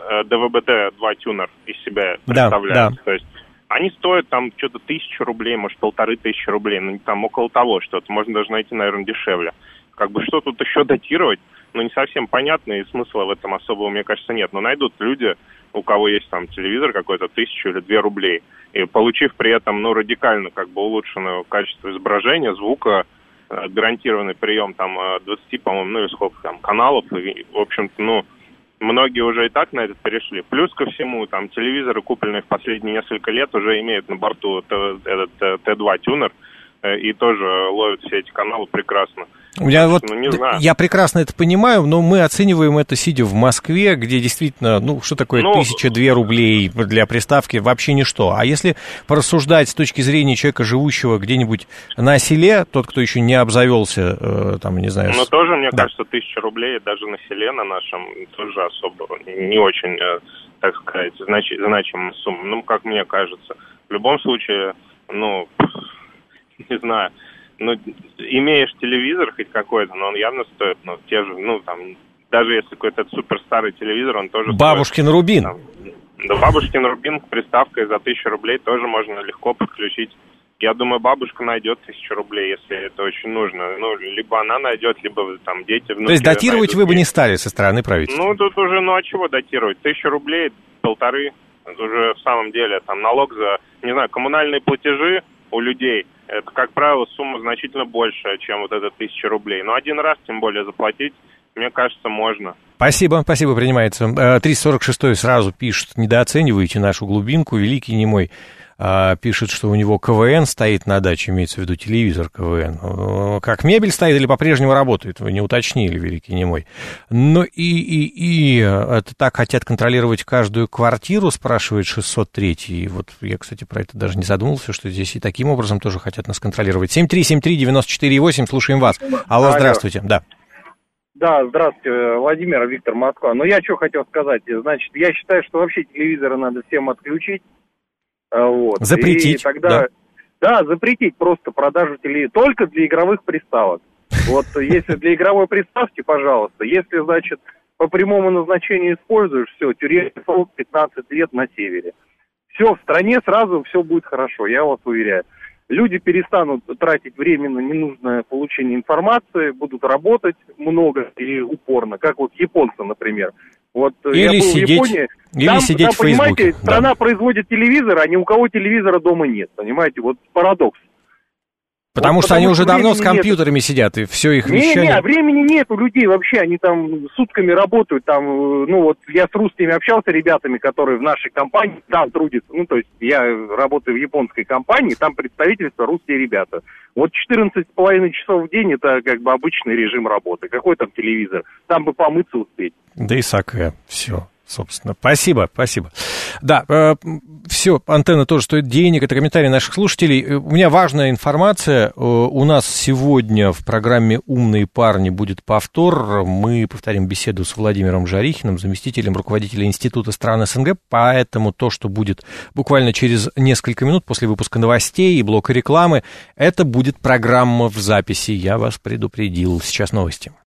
ДВB-Т2 тюнер из себя представляют. Да. То есть они стоят там что-то 1000 рублей, может, 1500 рублей, там около того что-то. Можно даже найти, наверное, дешевле. Что тут еще датировать, не совсем понятно, и смысла в этом особого, мне кажется, нет. Но найдут люди, у кого есть там телевизор какой-то, 1000 или 2 рублей, и получив при этом, радикально улучшенное качество изображения, звука, гарантированный прием там 20, по-моему, или сколько там каналов, и, в общем-то, многие уже и так на это перешли. Плюс ко всему, там, телевизоры, купленные в последние несколько лет, уже имеют на борту этот Т2 тюнер, и тоже ловят все эти каналы прекрасно. Я прекрасно это понимаю, но мы оцениваем это, сидя в Москве, где действительно, что такое 1002 рублей для приставки, вообще ничто. А если порассуждать с точки зрения человека, живущего где-нибудь на селе, тот, кто еще не обзавелся, не знаю... тоже, мне кажется, 1000 рублей даже на селе на нашем тоже особо не очень, так сказать, значимая сумма, как мне кажется. В любом случае, не знаю... имеешь телевизор хоть какой-то, но он явно стоит, те же, даже если какой-то супер старый телевизор, он тоже Бабушкин стоит, Рубин. Бабушкин Рубин к приставкой за 1000 рублей тоже можно легко подключить. Я думаю, бабушка найдет 1000 рублей, если это очень нужно. Либо она найдет, либо там дети, внуки. То есть датировать вы бы не стали со стороны правительства? Тут уже, а чего датировать? 1000 рублей, 1500, это уже в самом деле, там, налог за, коммунальные платежи у людей, это, как правило, сумма значительно большая, чем вот это 1000 рублей. Но один раз, тем более, заплатить, мне кажется, можно. Спасибо, принимается. 346-й сразу пишет: недооцениваете нашу глубинку, великий немой. Пишет, что у него КВН стоит на даче, имеется в виду телевизор КВН. Как мебель стоит или по-прежнему работает? Вы не уточнили, великий немой. Это так хотят контролировать каждую квартиру, спрашивает 603-й. Вот я, кстати, про это даже не задумывался, что здесь и таким образом тоже хотят нас контролировать. 7373948, слушаем вас. Алло, здравствуйте. Да. Да, здравствуйте, Владимир, Виктор, Москва. Я что хотел сказать, значит, я считаю, что вообще телевизоры надо всем отключить. Запретить. И тогда, запретить просто продажу телевизора только для игровых приставок. Если для игровой приставки, пожалуйста. Если, значит, по прямому назначению используешь, все, тюремный срок 15 лет на севере. Все, в стране сразу все будет хорошо, я вас уверяю. Люди перестанут тратить время на ненужное получение информации, будут работать много и упорно, как вот японцы, например. Вот или я был сидеть, в Японии, или сидеть в Фейсбуке. Понимаете, страна производит телевизор, а ни у кого телевизора дома нет, понимаете, вот парадокс. Потому что они уже давно с компьютерами сидят, и все их вещание... Не, времени нет у людей вообще, они там сутками работают, там, ну вот я с русскими общался, ребятами, которые в нашей компании там трудятся, ну то есть я работаю в японской компании, там представительство русские ребята. Вот 14,5 часов в день это как бы обычный режим работы, какой там телевизор, там бы помыться успеть. Да и саке, все. Собственно, спасибо. Да, все, антенна тоже стоит денег, это комментарии наших слушателей. У меня важная информация, у нас сегодня в программе «Умные парни» будет повтор, мы повторим беседу с Владимиром Жарихиным, заместителем руководителя Института стран СНГ, поэтому то, что будет буквально через несколько минут после выпуска новостей и блока рекламы, это будет программа в записи, я вас предупредил. Сейчас новости.